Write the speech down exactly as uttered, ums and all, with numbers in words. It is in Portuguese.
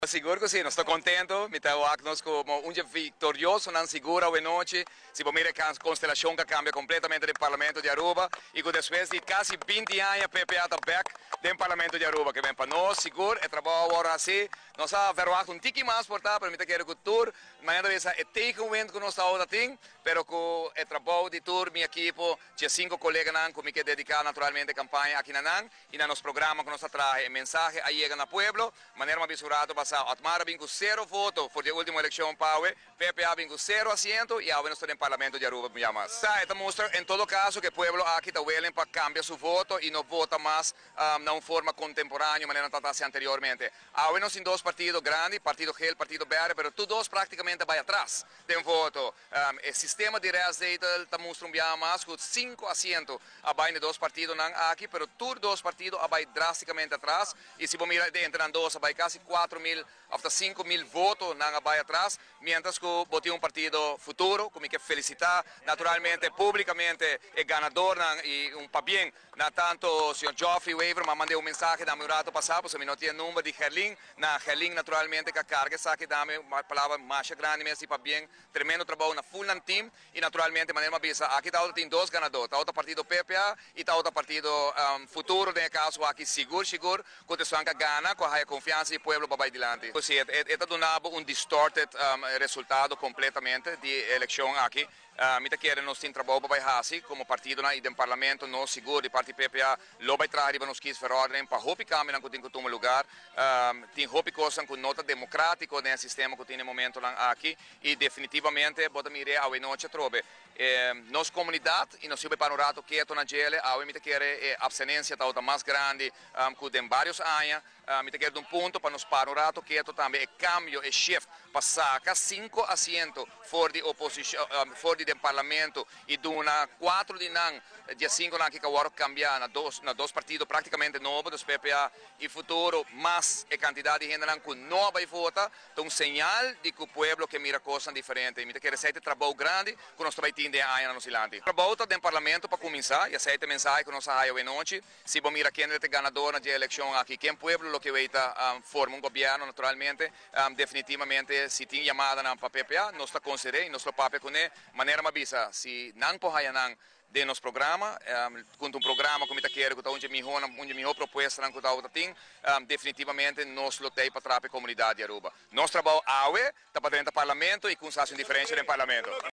Seguro que sim, nós estamos contentes, me estou aqui como um dia vitorioso, não segura hoje noite, se você mira a constelação que cambia completamente do Parlamento de Aruba e que depois de quase vinte anos a P P A está back do Parlamento de Aruba, que vem para nós, seguro, é trabalho agora assim, nós vamos um tique mais portar, para mim que quero que o tour, mas ainda é take wind que nós estamos aqui, pero que é trabalho de tour, minha equipe, tinha cinco colegas que me dedicar naturalmente a campanha aqui na Nan, e no nosso programa que nós traz mensagem aí chega no pueblo, maneira abençoada para Atmara vem com zero voto por a última eleição para o P P A vem com zero assento e agora nós estamos no Parlamento de Aruba. Tá, então mostra em todo caso que o povo aqui está willing para cambiar seu voto e não vota mais um, na uma forma contemporânea, maneira que estava anteriormente. Agora nós temos dois partidos grandes, Partido Gel, Partido Verde, mas todos praticamente vai atrás de um voto. Um, o sistema de reaceita está mostrando mais com cinco assentos abaixo de dois partidos aqui, mas todos os partidos vai drasticamente atrás e se você mirar dentro de dois, vai quase quatro mil hasta cinco mil votos na vai atrás, mientras que botei um partido futuro, como que felicitar naturalmente, publicamente, o ganador e um para bem, na tanto o senhor Geoffrey Weaver, mas mandei um mensagem da meu rato passado, se me não tinha número de Herling, na Herling naturalmente que a carga sabe que uma palavra mais grande, mas para bem, tremendo trabalho na full team e naturalmente maneira bisa, aqui está tem dois ganadores, está outro partido P P A e está outro partido um, futuro, no caso aqui seguro, seguro, que o senhor gana, com a confiança e o povo vai adiante. Sì, è dato un distorted um, resultado completamente di elezione aqui. Uh, mi chiede non stiamo trabalhando para hasi como partido na idem parlamento no seguro di parte P P A lo vai trazer para nos quis verordem para hopi caminhar que tem que tomar lugar um, tem hopi coisa com nota democrático no sistema que tem no momento lá aqui e definitivamente bota mire a noite trobe eh, nos comunidade e nos sube panorato que é na gele a mi chiede eh, abstinência tá outra mais grande um, que tem vários anos uh, mi chiede um ponto para nos panorato que é também é cambio é shift passar cinco assentos fora de oposição um, fora de Parlamento e duna quatro di nan dia cinco nan que agora cambiar na dois na dois partidos praticamente novos dos P P A e futuro mas a quantidade de gente nan que não vai votar então um sinal de que o povo que mira coisas diferentes me quer receita trabalho grande que nós vai ter aí na Nosilante trabalho do Parlamento para começar e aceita mensagem que nós saio hoje noite se bom mira quem é o ganador na eleição aqui quem povo lo que vai estar um, forma um governo naturalmente um, definitivamente se tem chamada na P P A nós está considerando nós papel com ele maneira mabisa si nang pohaya nang de nos programa um, com um programa como está querendo que tá onde me hona onde me proposta nang que tá outra um, definitivamente nós lutei para trazer a comunidade de Aruba nós trabalho awe tá para dentro do parlamento e com sação diferente no parlamento